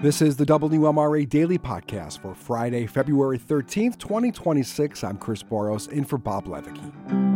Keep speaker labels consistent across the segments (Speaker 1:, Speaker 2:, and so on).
Speaker 1: This is the WMRA Daily Podcast for Friday, February 13th, 2026. I'm Chris Boros, in for Bob Levicki.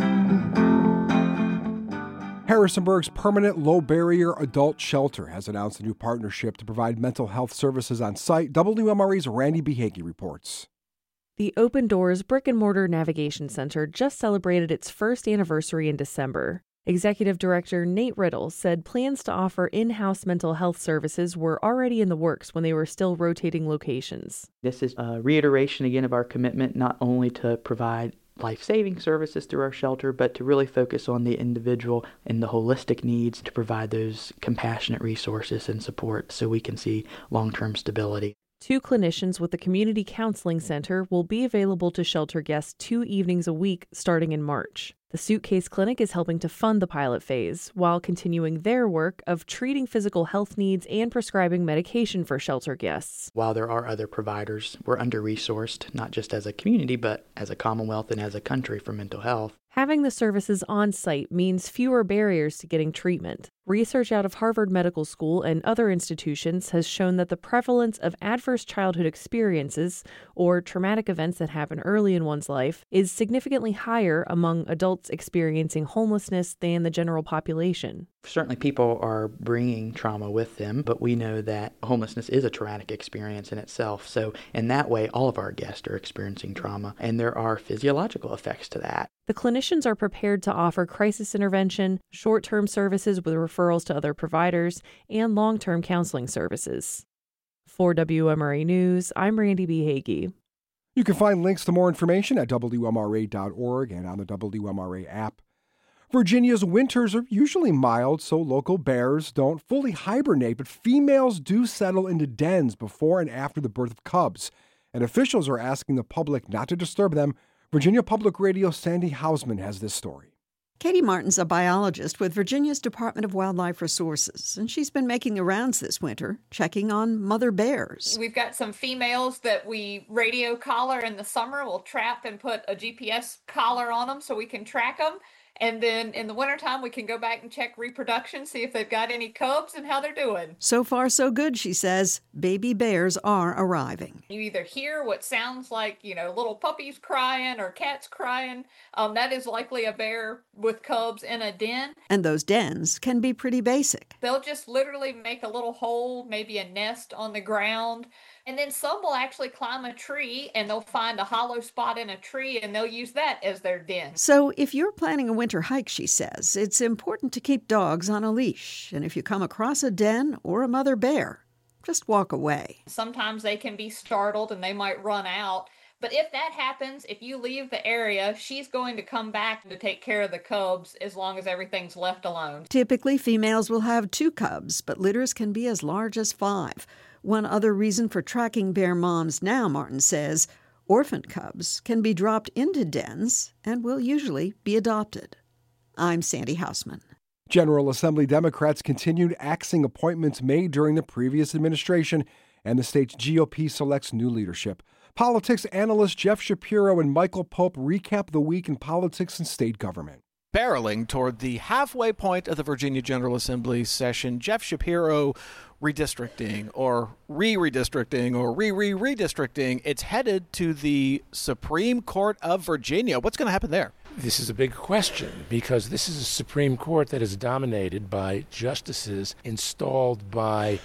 Speaker 1: Harrisonburg's permanent low-barrier adult shelter has announced a new partnership to provide mental health services on site. WMRA's Randy Behage reports.
Speaker 2: The Open Doors Brick-and-Mortar Navigation Center just celebrated its first anniversary in December. Executive Director Nate Riddle said plans to offer in-house mental health services were already in the works when they were still rotating locations.
Speaker 3: This is a reiteration again of our commitment not only to provide life-saving services through our shelter, but to really focus on the individual and the holistic needs to provide those compassionate resources and support so we can see long-term stability.
Speaker 2: 2 clinicians with the Community Counseling Center will be available to shelter guests 2 evenings a week starting in March. The Suitcase Clinic is helping to fund the pilot phase while continuing their work of treating physical health needs and prescribing medication for shelter guests.
Speaker 3: While there are other providers, we're under-resourced, not just as a community, but as a Commonwealth and as a country for mental health.
Speaker 2: Having the services on site means fewer barriers to getting treatment. Research out of Harvard Medical School and other institutions has shown that the prevalence of adverse childhood experiences, or traumatic events that happen early in one's life, is significantly higher among adults experiencing homelessness than the general population.
Speaker 3: Certainly people are bringing trauma with them, but we know that homelessness is a traumatic experience in itself. So in that way, all of our guests are experiencing trauma, and there are physiological effects to that.
Speaker 2: The clinicians are prepared to offer crisis intervention, short-term services with referrals to other providers, and long-term counseling services. For WMRA News, I'm Randy Behage.
Speaker 1: You can find links to more information at WMRA.org and on the WMRA app. Virginia's winters are usually mild, so local bears don't fully hibernate, but females do settle into dens before and after the birth of cubs, and officials are asking the public not to disturb them. Virginia Public Radio's Sandy Hausman has this story.
Speaker 4: Katie Martin's a biologist with Virginia's Department of Wildlife Resources, and she's been making the rounds this winter, checking on mother bears.
Speaker 5: We've got some females that we radio collar in the summer. We'll trap and put a GPS collar on them so we can track them. And then in the wintertime, we can go back and check reproduction, see if they've got any cubs and how they're doing.
Speaker 4: So far, so good, she says. Baby bears are arriving.
Speaker 5: You either hear what sounds like, little puppies crying or cats crying. That is likely a bear with cubs in a den.
Speaker 4: And those dens can be pretty basic.
Speaker 5: They'll just literally make a little hole, maybe a nest on the ground. And then some will actually climb a tree and they'll find a hollow spot in a tree and they'll use that as their den.
Speaker 4: So if you're planning a winter hike, she says, it's important to keep dogs on a leash. And if you come across a den or a mother bear, just walk away.
Speaker 5: Sometimes they can be startled and they might run out. But if that happens, if you leave the area, she's going to come back to take care of the cubs as long as everything's left alone.
Speaker 4: Typically, females will have 2 cubs, but litters can be as large as 5. One other reason for tracking bear moms now, Martin says, orphan cubs can be dropped into dens and will usually be adopted. I'm Sandy Hausman.
Speaker 1: General Assembly Democrats continued axing appointments made during the previous administration, and the state's GOP selects new leadership. Politics analysts Jeff Shapiro and Michael Pope recap the week in politics and state government.
Speaker 6: Barreling toward the halfway point of the Virginia General Assembly session, Jeff Shapiro redistricting or re-redistricting or re-redistricting. It's headed to the Supreme Court of Virginia. What's going to happen there?
Speaker 7: This is a big question because this is a Supreme Court that is dominated by justices installed by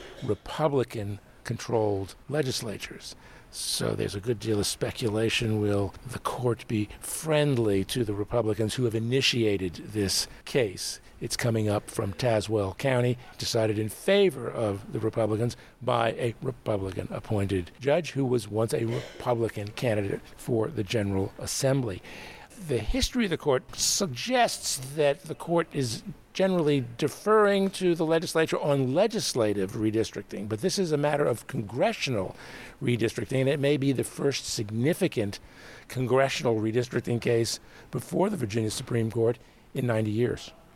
Speaker 7: Republican-controlled legislatures. So there's a good deal of speculation. Will the court be friendly to the Republicans who have initiated this case? It's coming up from Tazewell County, decided in favor of the Republicans by a Republican-appointed judge who was once a Republican candidate for the General Assembly. The history of the court suggests that the court is generally deferring to the legislature on legislative redistricting, but this is a matter of congressional redistricting, and it may be the first significant congressional redistricting case before the Virginia Supreme Court in 90 years.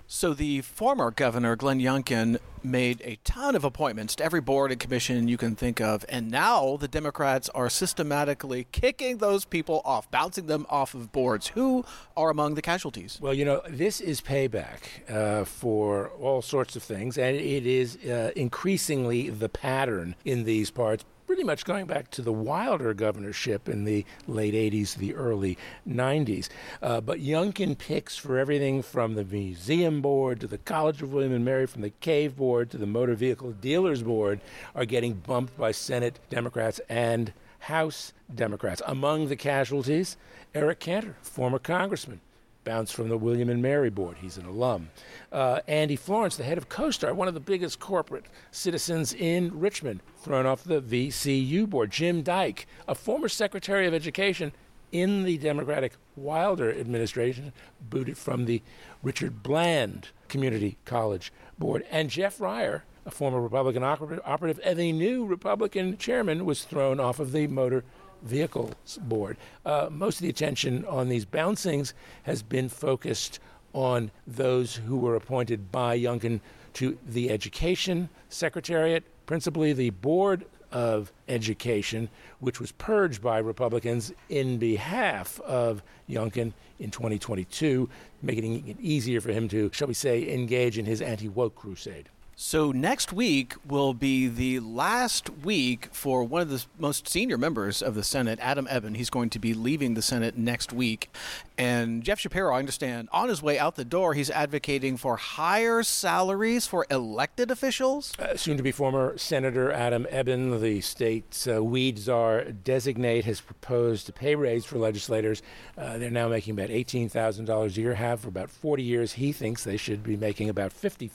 Speaker 6: So the former governor, Glenn Youngkin, made a ton of appointments to every board and commission you can think of, and now the Democrats are systematically kicking those people off, bouncing them off of boards. Who are among the casualties?
Speaker 7: Well, this is payback for all sorts of things, and it is increasingly the pattern in these parts, pretty much going back to the Wilder governorship in the late 80s, the early 90s. But Youngkin picks for everything from the Museum Board to the College of William and Mary, from the Cave Board to the Motor Vehicle Dealers Board, are getting bumped by Senate Democrats and House Democrats. Among the casualties, Eric Cantor, former congressman, bounced from the William and Mary Board. He's an alum. Andy Florence, the head of CoStar, one of the biggest corporate citizens in Richmond, thrown off the VCU board. Jim Dyke, a former Secretary of Education in the Democratic Wilder administration, booted from the Richard Bland Community College Board. And Jeff Ryer, a former Republican operative and a new Republican chairman, was thrown off of the Motor Vehicles Board. Most of the attention on these bouncings has been focused on those who were appointed by Youngkin to the Education Secretariat, principally the Board of Education, which was purged by Republicans in behalf of Youngkin in 2022, making it easier for him to, shall we say, engage in his anti-woke crusade.
Speaker 6: So next week will be the last week for one of the most senior members of the Senate, Adam Ebbin. He's going to be leaving the Senate next week. And Jeff Shapiro, I understand, on his way out the door, he's advocating for higher salaries for elected officials.
Speaker 7: Soon-to-be former Senator Adam Ebbin, the state's weed czar designate, has proposed a pay raise for legislators. They're now making about $18,000 a year, have for about 40 years. He thinks they should be making about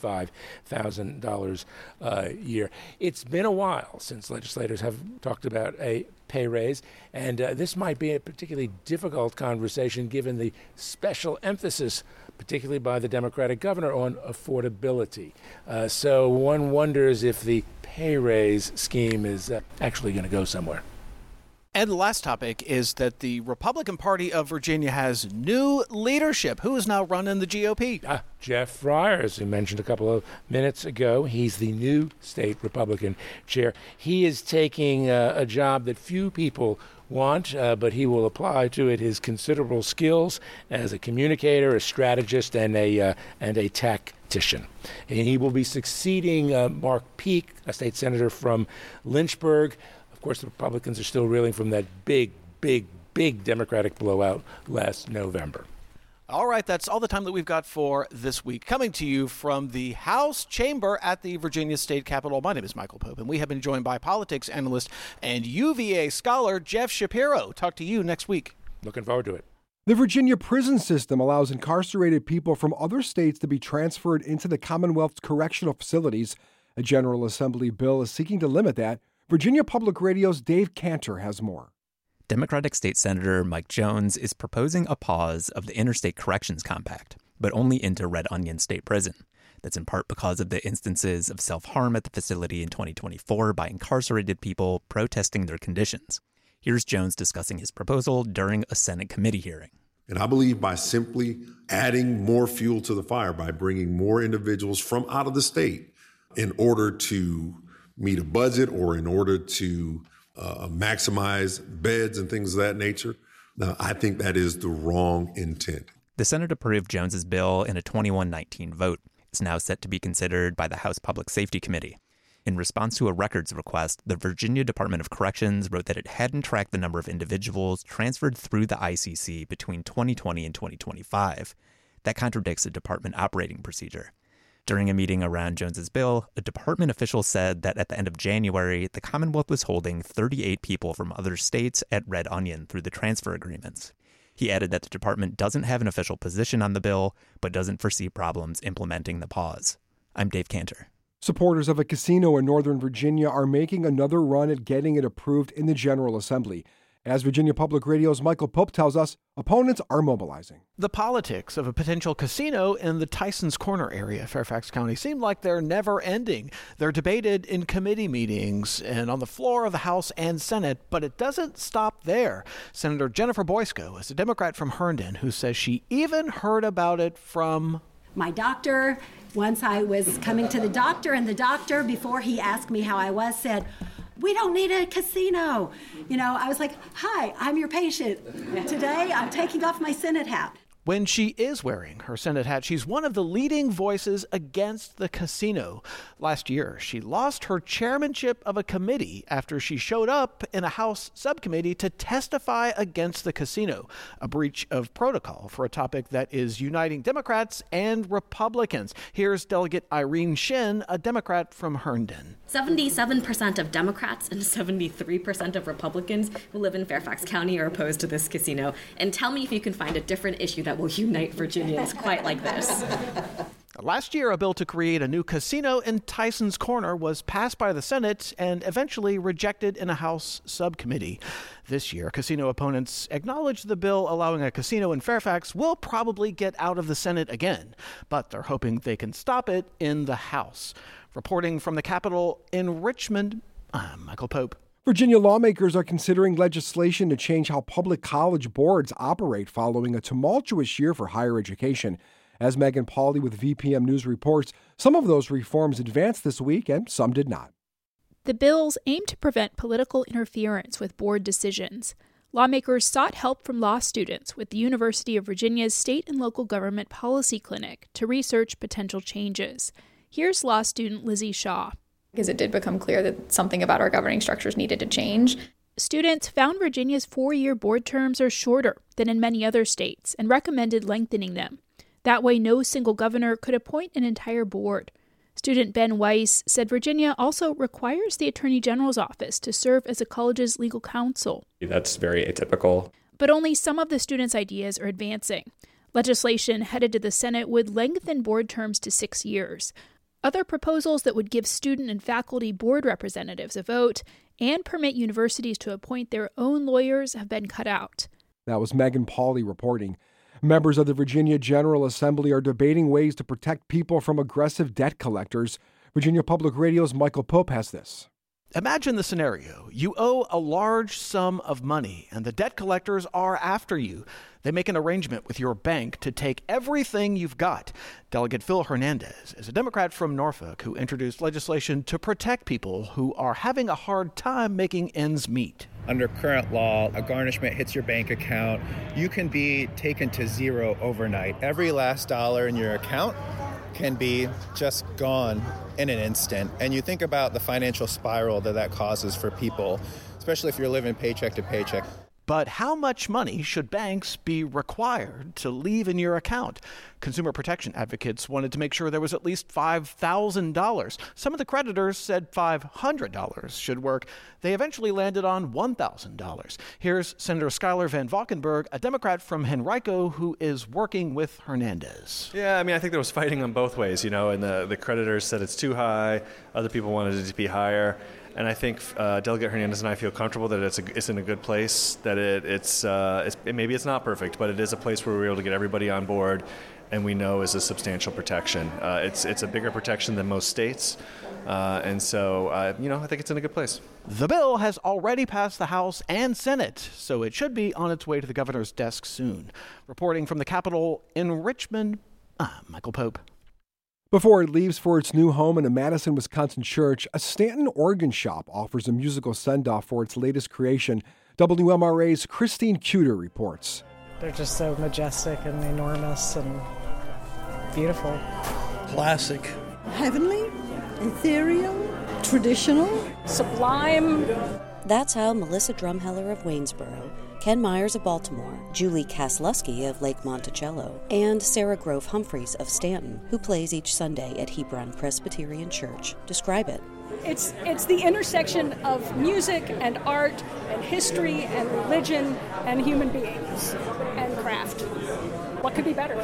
Speaker 7: $55,000 a year. It's been a while since legislators have talked about a pay raise, and this might be a particularly difficult conversation given the special emphasis, particularly by the Democratic governor, on affordability. So one wonders if the pay raise scheme is actually going to go somewhere.
Speaker 6: And the last topic is that the Republican Party of Virginia has new leadership. Who is now running the GOP?
Speaker 7: Jeff Ryer, as we mentioned a couple of minutes ago. He's the new state Republican chair. He is taking a job that few people want, but he will apply to it his considerable skills as a communicator, a strategist, and a tactician. And he will be succeeding Mark Peake, a state senator from Lynchburg. Of course, the Republicans are still reeling from that big Democratic blowout last November.
Speaker 6: All right, that's all the time that we've got for this week. Coming to you from the House Chamber at the Virginia State Capitol, my name is Michael Pope, and we have been joined by politics analyst and UVA scholar Jeff Shapiro. Talk to you next week.
Speaker 7: Looking forward to it.
Speaker 1: The Virginia prison system allows incarcerated people from other states to be transferred into the Commonwealth's correctional facilities. A General Assembly bill is seeking to limit that. Virginia Public Radio's Dave Cantor has more.
Speaker 8: Democratic State Senator Mike Jones is proposing a pause of the Interstate Corrections Compact, but only into Red Onion State Prison. That's in part because of the instances of self-harm at the facility in 2024 by incarcerated people protesting their conditions. Here's Jones discussing his proposal during a Senate committee hearing.
Speaker 9: And I believe by simply adding more fuel to the fire, by bringing more individuals from out of the state in order to meet a budget or in order to maximize beds and things of that nature. Now, I think that is the wrong intent.
Speaker 8: The Senate approved Jones's bill in a 21-19 vote. It's now set to be considered by the House Public Safety Committee. In response to a records request, the Virginia Department of Corrections wrote that it hadn't tracked the number of individuals transferred through the ICC between 2020 and 2025. That contradicts a department operating procedure. During a meeting around Jones's bill, a department official said that at the end of January, the Commonwealth was holding 38 people from other states at Red Onion through the transfer agreements. He added that the department doesn't have an official position on the bill, but doesn't foresee problems implementing the pause. I'm Dave Cantor.
Speaker 1: Supporters of a casino in Northern Virginia are making another run at getting it approved in the General Assembly. As Virginia Public Radio's Michael Pope tells us, opponents are mobilizing.
Speaker 6: The politics of a potential casino in the Tysons Corner area, Fairfax County, seem like they're never ending. They're debated in committee meetings and on the floor of the House and Senate, but it doesn't stop there. Senator Jennifer Boysko is a Democrat from Herndon who says she even heard about it from
Speaker 10: My doctor, once I was coming to the doctor, and the doctor, before he asked me how I was, said, "We don't need a casino." I was like, "Hi, I'm your patient. Today I'm taking off my Senate hat."
Speaker 6: When she is wearing her Senate hat, she's one of the leading voices against the casino. Last year, she lost her chairmanship of a committee after she showed up in a House subcommittee to testify against the casino, a breach of protocol for a topic that is uniting Democrats and Republicans. Here's Delegate Irene Shin, a Democrat from Herndon.
Speaker 11: 77% of Democrats and 73% of Republicans who live in Fairfax County are opposed to this casino. And tell me if you can find a different issue that will unite Virginians quite like this.
Speaker 6: Last year, a bill to create a new casino in Tyson's Corner was passed by the Senate and eventually rejected in a House subcommittee. This year, casino opponents acknowledge the bill allowing a casino in Fairfax will probably get out of the Senate again, but they're hoping they can stop it in the House. Reporting from the Capitol in Richmond, I'm Michael Pope.
Speaker 1: Virginia lawmakers are considering legislation to change how public college boards operate following a tumultuous year for higher education. As Megan Pauley with VPM News reports, some of those reforms advanced this week and some did not.
Speaker 12: The bills aim to prevent political interference with board decisions. Lawmakers sought help from law students with the University of Virginia's State and Local Government Policy Clinic to research potential changes. Here's law student Lizzie Shaw.
Speaker 13: Because it did become clear that something about our governing structures needed to change.
Speaker 12: Students found Virginia's 4-year board terms are shorter than in many other states and recommended lengthening them. That way, no single governor could appoint an entire board. Student Ben Weiss said Virginia also requires the Attorney General's office to serve as a college's legal counsel.
Speaker 14: That's very atypical.
Speaker 12: But only some of the students' ideas are advancing. Legislation headed to the Senate would lengthen board terms to 6 years. Other proposals that would give student and faculty board representatives a vote and permit universities to appoint their own lawyers have been cut out.
Speaker 1: That was Megan Pauley reporting. Members of the Virginia General Assembly are debating ways to protect people from aggressive debt collectors. Virginia Public Radio's Michael Pope has this.
Speaker 6: Imagine the scenario. You owe a large sum of money, and the debt collectors are after you. They make an arrangement with your bank to take everything you've got. Delegate Phil Hernandez is a Democrat from Norfolk who introduced legislation to protect people who are having a hard time making ends meet.
Speaker 15: Under current law, a garnishment hits your bank account. You can be taken to zero overnight. Every last dollar in your account can be just gone in an instant. And you think about the financial spiral that causes for people, especially if you're living paycheck to paycheck.
Speaker 6: But how much money should banks be required to leave in your account? Consumer protection advocates wanted to make sure there was at least $5,000. Some of the creditors said $500 should work. They eventually landed on $1,000. Here's Senator Schuyler Van Valkenburg, a Democrat from Henrico who is working with Hernandez.
Speaker 14: Yeah, I think there was fighting on both ways, and the creditors said it's too high. Other people wanted it to be higher. And I think Delegate Hernandez and I feel comfortable that it's in a good place, that maybe it's not perfect, but it is a place where we're able to get everybody on board, and we know is a substantial protection. It's a bigger protection than most states, and so I think it's in a good place.
Speaker 6: The bill has already passed the House and Senate, so it should be on its way to the governor's desk soon. Reporting from the Capitol in Richmond, I'm Michael Pope.
Speaker 1: Before it leaves for its new home in a Madison, Wisconsin church, a Stanton organ shop offers a musical send-off for its latest creation. WMRA's Christine Cuter reports.
Speaker 16: They're just so majestic and enormous and beautiful.
Speaker 17: Classic.
Speaker 18: Heavenly, ethereal, traditional,
Speaker 19: sublime.
Speaker 20: That's how Melissa Drumheller of Waynesboro, Ken Myers of Baltimore, Julie Kaslusky of Lake Monticello, and Sarah Grove Humphreys of Stanton, who plays each Sunday at Hebron Presbyterian Church, describe it.
Speaker 19: It's the intersection of music and art and history and religion and human beings and craft. What could be better?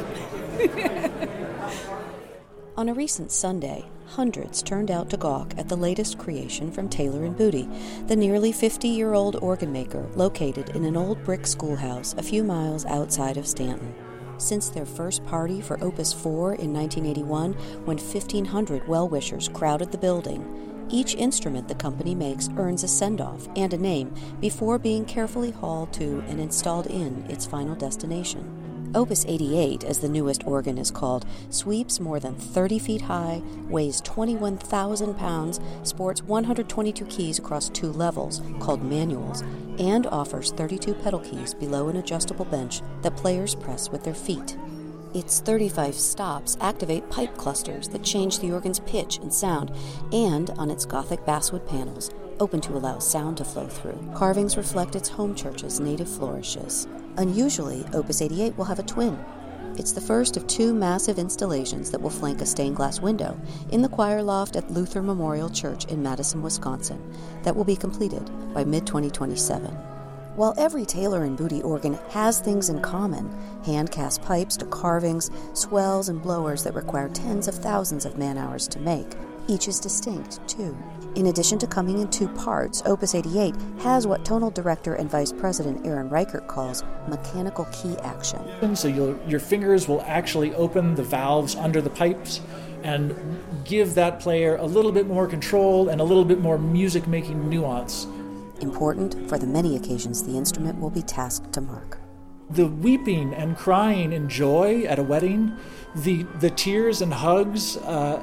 Speaker 20: On a recent Sunday, hundreds turned out to gawk at the latest creation from Taylor & Booty, the nearly 50-year-old organ maker located in an old brick schoolhouse a few miles outside of Stanton. Since their first party for Opus 4 in 1981, when 1,500 well-wishers crowded the building, each instrument the company makes earns a send-off and a name before being carefully hauled to and installed in its final destination. Opus 88, as the newest organ is called, sweeps more than 30 feet high, weighs 21,000 pounds, sports 122 keys across 2 levels, called manuals, and offers 32 pedal keys below an adjustable bench that players press with their feet. Its 35 stops activate pipe clusters that change the organ's pitch and sound, and on its Gothic basswood panels, open to allow sound to flow through, carvings reflect its home church's native flourishes. Unusually, Opus 88 will have a twin. It's the first of 2 massive installations that will flank a stained glass window in the choir loft at Luther Memorial Church in Madison, Wisconsin, that will be completed by mid-2027. While every Taylor and Booty organ has things in common, hand-cast pipes to carvings, swells and blowers that require tens of thousands of man-hours to make, each is distinct, too. In addition to coming in 2 parts, Opus 88 has what tonal director and vice president Aaron Reichert calls mechanical key action.
Speaker 17: So your fingers will actually open the valves under the pipes and give that player a little bit more control and a little bit more music-making nuance.
Speaker 20: Important for the many occasions the instrument will be tasked to mark.
Speaker 17: The weeping and crying in joy at a wedding, the tears and hugs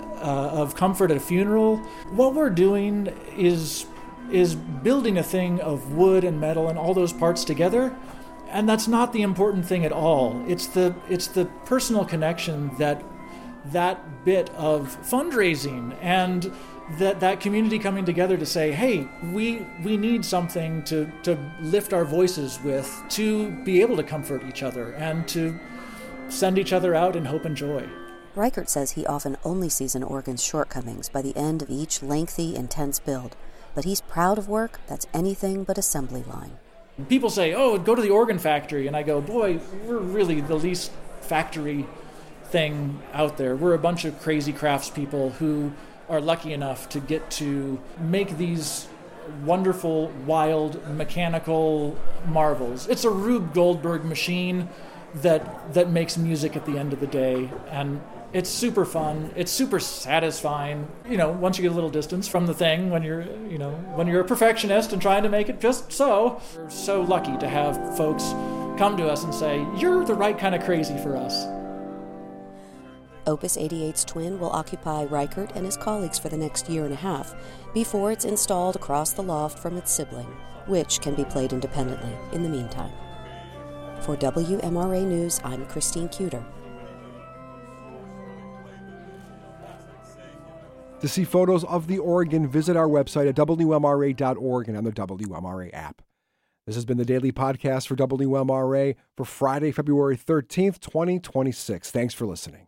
Speaker 17: of comfort at a funeral. What we're doing is building a thing of wood and metal and all those parts together, and that's not the important thing at all. It's the personal connection that bit of fundraising and that community coming together to say, hey, we need something to lift our voices with, to be able to comfort each other and to send each other out in hope and joy.
Speaker 20: Reichert says he often only sees an organ's shortcomings by the end of each lengthy, intense build, but he's proud of work that's anything but assembly line.
Speaker 17: People say, oh, go to the organ factory, and I go, boy, we're really the least factory thing out there. We're a bunch of crazy craftspeople who are lucky enough to get to make these wonderful, wild, mechanical marvels. It's a Rube Goldberg machine that makes music at the end of the day, and it's super fun. It's super satisfying. Once you get a little distance from the thing, when you're a perfectionist and trying to make it just so. We're so lucky to have folks come to us and say, you're the right kind of crazy for us.
Speaker 20: Opus 88's twin will occupy Reichert and his colleagues for the next year and a half before it's installed across the loft from its sibling, which can be played independently in the meantime. For WMRA News, I'm Christine Cuter.
Speaker 1: To see photos of the organ, visit our website at WMRA.org and on the WMRA app. This has been the Daily Podcast for WMRA for Friday, February 13th, 2026. Thanks for listening.